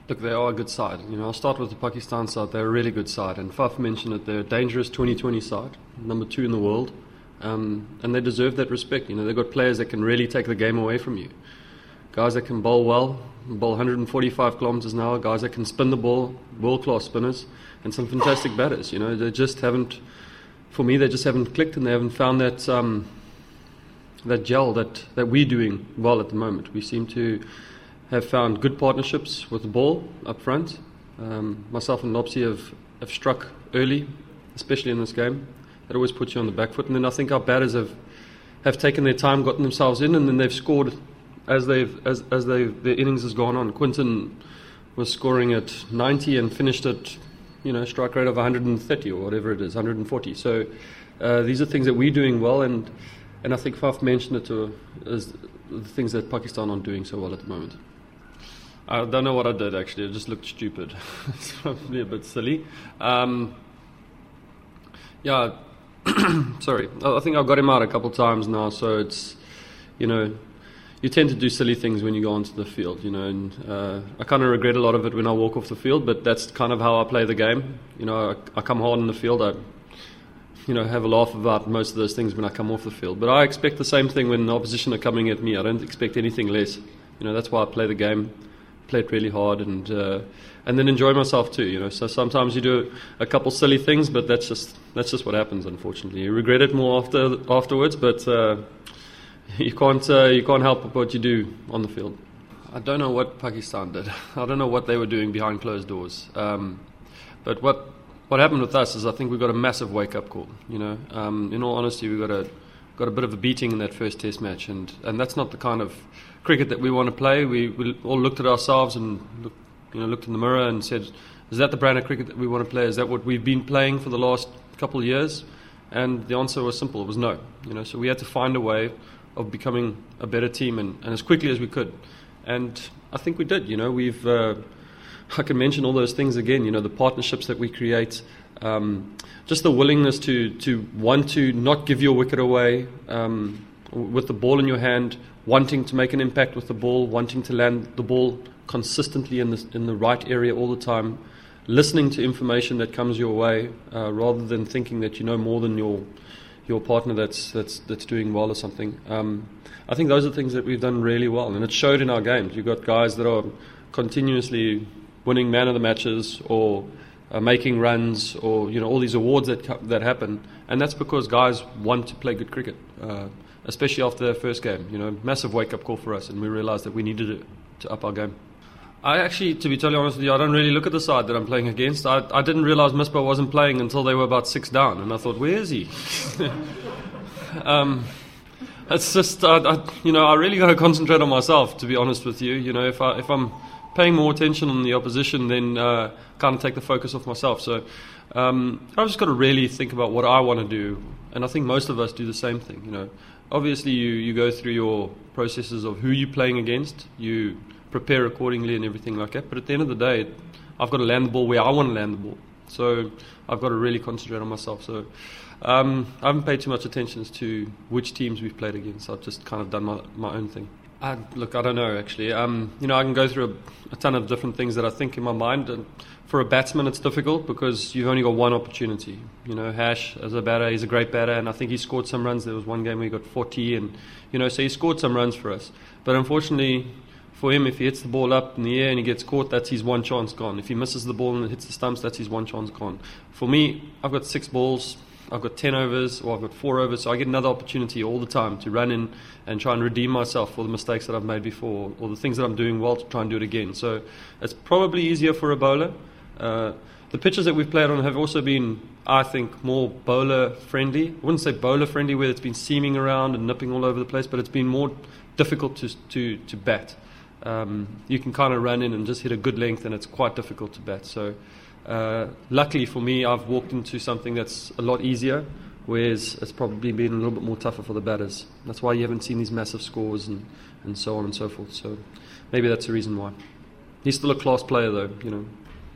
Look, they are a good side. I'll start with the Pakistan side. They're a really good side. And Faf mentioned it, they're a dangerous 2020 side, number 2 in the world. And they deserve that respect. They've got players that can really take the game away from you. Guys that can bowl well, bowl 145 kilometers an hour, guys that can spin the ball, world-class spinners, and some fantastic batters. They just haven't, for me, they just haven't clicked, and they haven't found that that gel that we're doing well at the moment. We seem to have found good partnerships with the ball up front. Myself and Nopsy have struck early, especially in this game. That always puts you on the back foot. And then I think our batters have taken their time, gotten themselves in, and then they've scored as their innings has gone on. Quinton was scoring at 90 and finished at strike rate of 130 or whatever it is, 140. So these are things that we're doing well, and I think Faf mentioned it as the things that Pakistan aren't doing so well at the moment. I don't know what I did, actually. It just looked stupid. It's probably a bit silly. Sorry. I think I've got him out a couple of times now, so it's, you tend to do silly things when you go onto the field, and I kind of regret a lot of it when I walk off the field, but that's kind of how I play the game. I come hard in the field. I have a laugh about most of those things when I come off the field. But I expect the same thing when the opposition are coming at me. I don't expect anything less. That's why I play the game, play it really hard, and then enjoy myself too. So sometimes you do a couple silly things, but that's just what happens. Unfortunately, you regret it more afterwards. But you can't help what you do on the field. I don't know what Pakistan did. I don't know what they were doing behind closed doors. But what happened with us is I think we got a massive wake-up call. In all honesty, we got a bit of a beating in that first Test match, and that's not the kind of cricket that we want to play. We all looked at ourselves and looked in the mirror and said, "Is that the brand of cricket that we want to play? Is that what we've been playing for the last couple of years?" And the answer was simple. It was no. So we had to find a way of becoming a better team and as quickly as we could. And I think we did. We've I can mention all those things again, the partnerships that we create, just the willingness to want to not give your wicket away, with the ball in your hand, wanting to make an impact with the ball, wanting to land the ball consistently in the right area all the time, listening to information that comes your way, rather than thinking that you know more than your partner that's doing well or something. I think those are things that we've done really well, and it showed in our games. You've got guys that are continuously winning man of the matches or making runs, or all these awards that happen, and that's because guys want to play good cricket, especially after their first game. Massive wake-up call for us, and we realised that we needed it to up our game. I actually, to be totally honest with you, I don't really look at the side that I'm playing against. I didn't realise Misbah wasn't playing until they were about 6 down, and I thought, where is he? It's just, I really got to concentrate on myself, to be honest with you. If I'm paying more attention on the opposition, then kind of take the focus off myself. So I've just got to really think about what I want to do, and I think most of us do the same thing. Obviously you go through your processes of who you're playing against, you prepare accordingly and everything like that, but at the end of the day, I've got to land the ball where I want to land the ball. So I've got to really concentrate on myself. So I haven't paid too much attention to which teams we've played against. I've just kind of done my own thing. Look, I don't know, actually. I can go through a ton of different things that I think in my mind. And for a batsman, it's difficult because you've only got one opportunity. Hash, as a batter, he's a great batter, and I think he scored some runs. There was one game where he got 40, and, so he scored some runs for us. But unfortunately, for him, if he hits the ball up in the air and he gets caught, that's his one chance gone. If he misses the ball and it hits the stumps, that's his one chance gone. For me, I've got 6 balls. I've got 10 overs, or I've got 4 overs, so I get another opportunity all the time to run in and try and redeem myself for the mistakes that I've made before, or the things that I'm doing well to try and do it again. So it's probably easier for a bowler. The pitches that we've played on have also been, I think, more bowler-friendly. I wouldn't say bowler-friendly where it's been seaming around and nipping all over the place, but it's been more difficult to bat. You can kind of run in and just hit a good length, and it's quite difficult to bat. So luckily for me, I've walked into something that's a lot easier, whereas it's probably been a little bit more tougher for the batters. That's why you haven't seen these massive scores and so on and so forth. So maybe that's the reason why. He's still a class player, though.